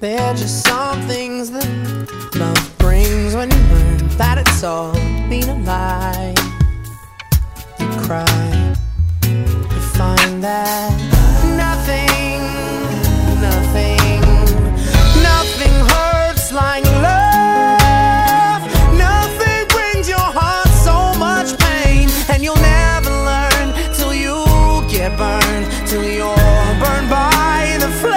They're just some things that love brings when you learn that it's all been a lie. You cry, you find that nothing hurts like love. Nothing brings your heart so much pain, and you'll never learn till you get burned, till you're burned by the flame.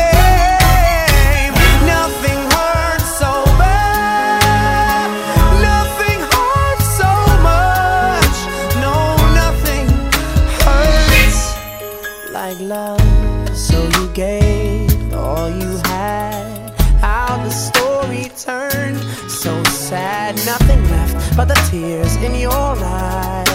Love, so you gave all you had. How the story turned so sad, nothing left but the tears in your eyes.